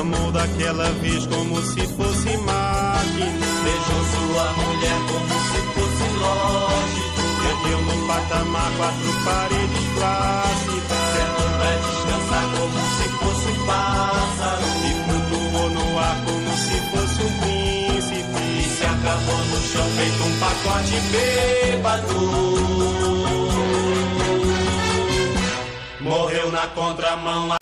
amou daquela vez como se fosse máquina. Beijou sua mulher como se fosse lógico. Perdeu no patamar 4 paredes flácidas. Sentou pra descansar como se fosse um pássaro. E flutuou no ar como se fosse um príncipe. E se acabou no chão feito um pacote bêbado. Morreu na contramão